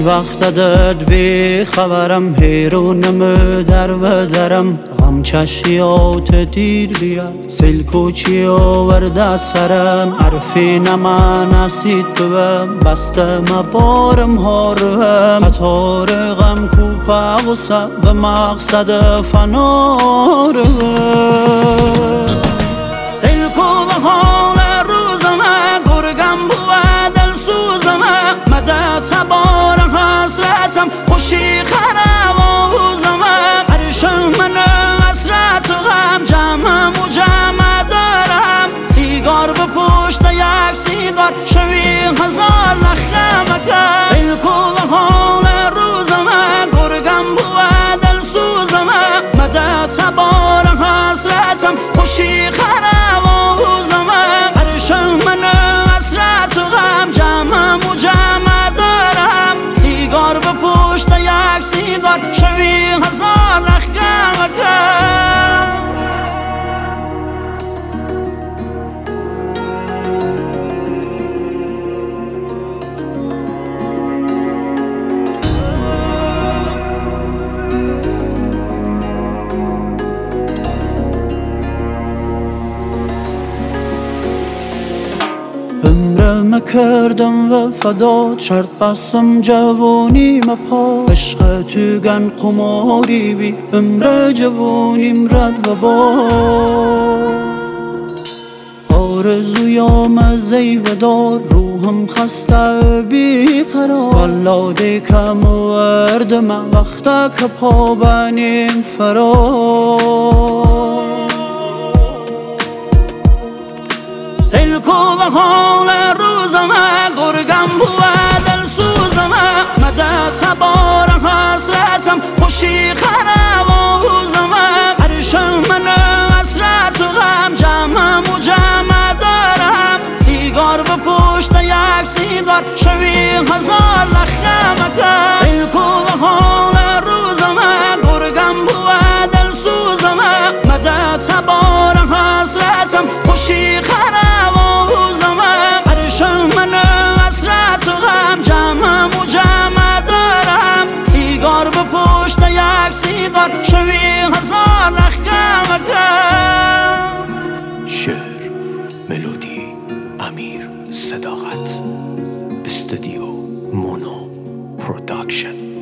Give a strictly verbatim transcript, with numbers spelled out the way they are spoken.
وقت داد بی خبرم حیرونم در و درم غم چشیات دیر بیا سیل کوچی آورده سرم حرفی نمانسید بوم بسته مبارم هاروم قطار غم کوپا غصه و مقصد فناروم سیل کو حال روزمه گرگم بود دل سوزمه مده تبار حسرتم خوشی خروازمه عرشم من حسرت و غم جمعم و جمع دارم سیگار به پشت یک سیگار شوی هزار لخمه کرد سیل کو حال روزمه گرگم بود دل سوزمه مده تبار حسرتم خوشی خروازمه عرشم من حسرت و غم جمعم و جمع دارم سیگار به پشت یک سیگار شوی هزار لخمه کرد عمرم کردم و فدات شرط بستم جوانی مپا عشق تو گن قماری بی عمر جوانیم رد و با آرزویام زیودار روحم خسته بی قرار والا دیکم وردم وقتا که پا بنیم فرار سیل کو و حال روزمه گرگم بود دل سوزمه مده تبار حسرتم خوشی خروازمه عرشم من حسرت و غم جمعم و جمع دارم سیگار به پشت یک سیگار شوی هزار لخمه کرد سیل کو و حال روزمه گرگم بود دل سوزمه مده تبار حسرتم خوشی خروازمه عرشم من حسرت و غم جمعم و جمع دارم سیگار به پشت یک سیگار شوی هزار لخمه کرد. شعر، ملودی، امیر صداقت، استودیو مونو پروداکشن.